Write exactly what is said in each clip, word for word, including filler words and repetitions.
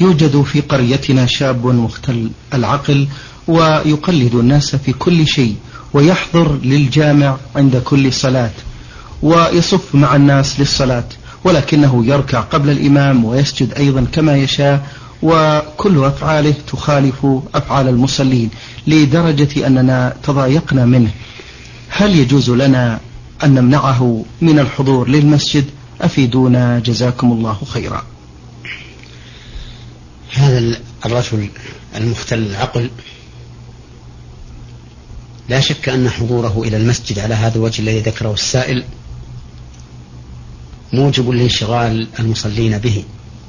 يوجد في قريتنا شاب مختل العقل ويقلد الناس في كل شيء، ويحضر للجامع عند كل صلاة ويصف مع الناس للصلاة، ولكنه يركع قبل الإمام ويسجد أيضا كما يشاء، وكل أفعاله تخالف أفعال المصلين لدرجة أننا تضايقنا منه. هل يجوز لنا أن نمنعه من الحضور للمسجد؟ أفيدونا جزاكم الله خيرا. هذا الرجل المختل العقل لا شك أن حضوره إلى المسجد على هذا الوجه الذي ذكره السائل موجب لانشغال المصلين به،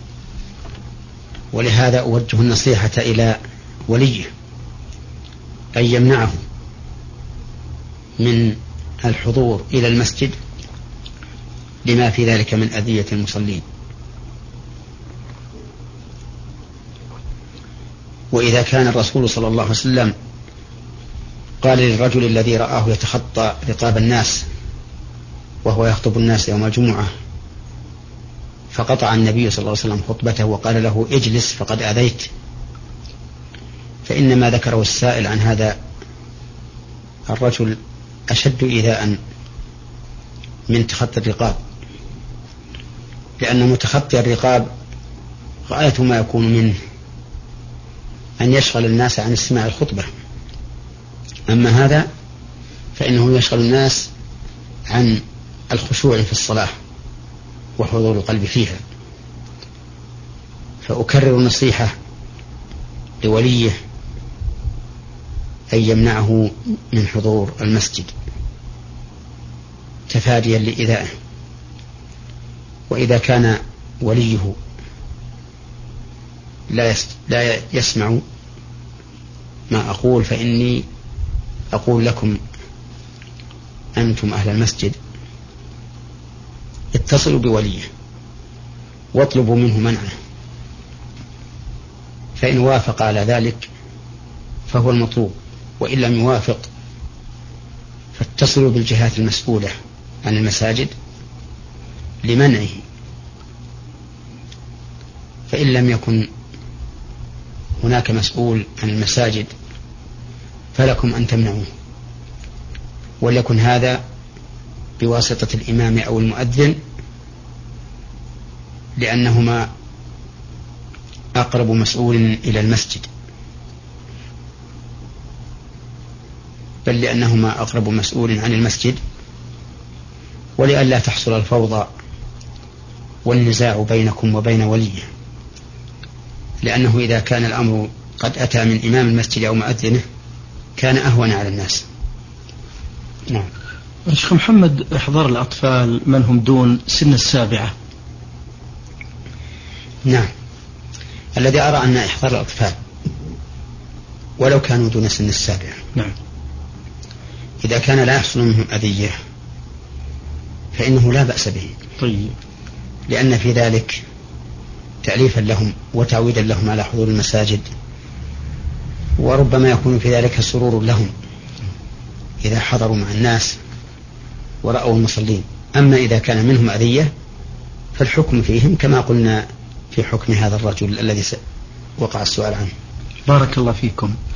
ولهذا أوجه النصيحة إلى وليه أن يمنعه من الحضور إلى المسجد لما في ذلك من أذية المصلين. وإذا كان الرسول صلى الله عليه وسلم قال للرجل الذي رآه يتخطى رقاب الناس وهو يخطب الناس يوم الجمعة فقطع النبي صلى الله عليه وسلم خطبته وقال له اجلس فقد أذيت، فإن ما ذكره السائل عن هذا الرجل أشد إيذاء من تخطي الرقاب، لأن متخطي الرقاب غاية ما يكون منه أن يشغل الناس عن استماع الخطبة، أما هذا فإنه يشغل الناس عن الخشوع في الصلاة وحضور القلب فيها. فأكرر النصيحة لوليه أن يمنعه من حضور المسجد تفاديا لإيذائه. وإذا كان وليه لا يسمع ما أقول فإني أقول لكم أنتم أهل المسجد اتصلوا بوليه واطلبوا منه منعه، فإن وافق على ذلك فهو المطلوب، وإن لم يوافق فاتصلوا بالجهات المسؤولة عن المساجد لمنعه، فإن لم يكن هناك مسؤول عن المساجد فلكم أن تمنعوه، وليكن هذا بواسطة الإمام أو المؤذن، لأنهما أقرب مسؤول إلى المسجد، بل لأنهما أقرب مسؤول عن المسجد، ولئلا تحصل الفوضى والنزاع بينكم وبين وليه، لأنه إذا كان الأمر قد أتى من إمام المسجد أو مؤذنه كان أهون على الناس. نعم. شيخ محمد، إحضار الأطفال من هم دون سن السابعة؟ نعم، الذي أرى أن إحضار الأطفال ولو كانوا دون سن السابعة، نعم، إذا كان لا يحصل منهم أذية فإنه لا بأس به. طيب. لأن في ذلك تأليفا لهم وتعويدا لهم على حضور المساجد، وربما يكون في ذلك سرور لهم إذا حضروا مع الناس ورأوا المصلين. أما إذا كان منهم أذية فالحكم فيهم كما قلنا في حكم هذا الرجل الذي وقع السؤال عنه. بارك الله فيكم.